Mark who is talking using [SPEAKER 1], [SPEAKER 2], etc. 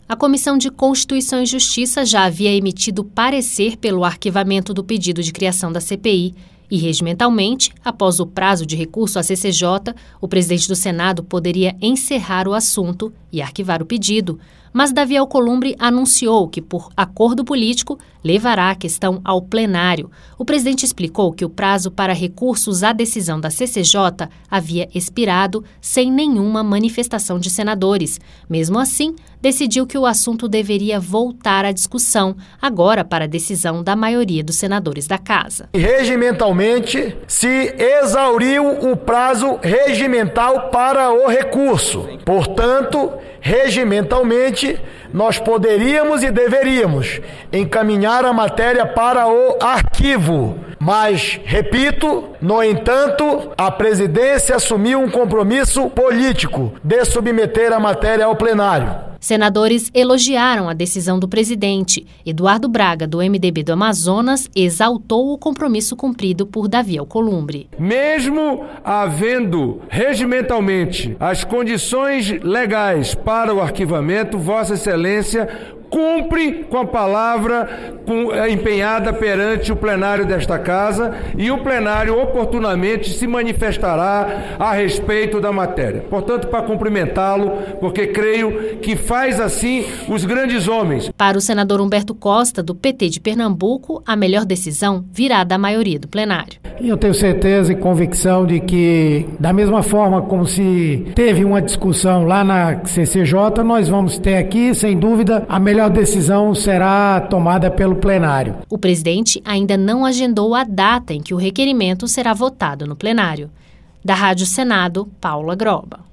[SPEAKER 1] A Comissão de Constituição e Justiça já havia emitido parecer pelo arquivamento do pedido de criação da CPI e, regimentalmente, após o prazo de recurso à CCJ, o presidente do Senado poderia encerrar o assunto e arquivar o pedido, mas Davi Alcolumbre anunciou que, por acordo político, levará a questão ao plenário. O presidente explicou que o prazo para recursos à decisão da CCJ havia expirado sem nenhuma manifestação de senadores. Mesmo assim, decidiu que o assunto deveria voltar à discussão, agora para a decisão da maioria dos senadores da Casa.
[SPEAKER 2] Regimentalmente, se exauriu o prazo regimental para o recurso. Portanto, regimentalmente, nós poderíamos e deveríamos encaminhar a matéria para o arquivo. Mas, repito, no entanto, a presidência assumiu um compromisso político de submeter a matéria ao plenário.
[SPEAKER 1] Senadores elogiaram a decisão do presidente. Eduardo Braga, do MDB do Amazonas, exaltou o compromisso cumprido por Davi Alcolumbre.
[SPEAKER 3] Mesmo havendo regimentalmente as condições legais para o arquivamento, Vossa Excelência cumpre com a palavra empenhada perante o plenário desta Casa e o plenário oportunamente se manifestará a respeito da matéria. Portanto, para cumprimentá-lo, porque creio que faz assim os grandes homens.
[SPEAKER 1] Para o senador Humberto Costa, do PT de Pernambuco, a melhor decisão virá da maioria do plenário.
[SPEAKER 4] Eu tenho certeza e convicção de que, da mesma forma como se teve uma discussão lá na CCJ, nós vamos ter aqui, sem dúvida, a melhor decisão será tomada pelo plenário.
[SPEAKER 1] O presidente ainda não agendou a data em que o requerimento será votado no plenário. Da Rádio Senado, Paula Groba.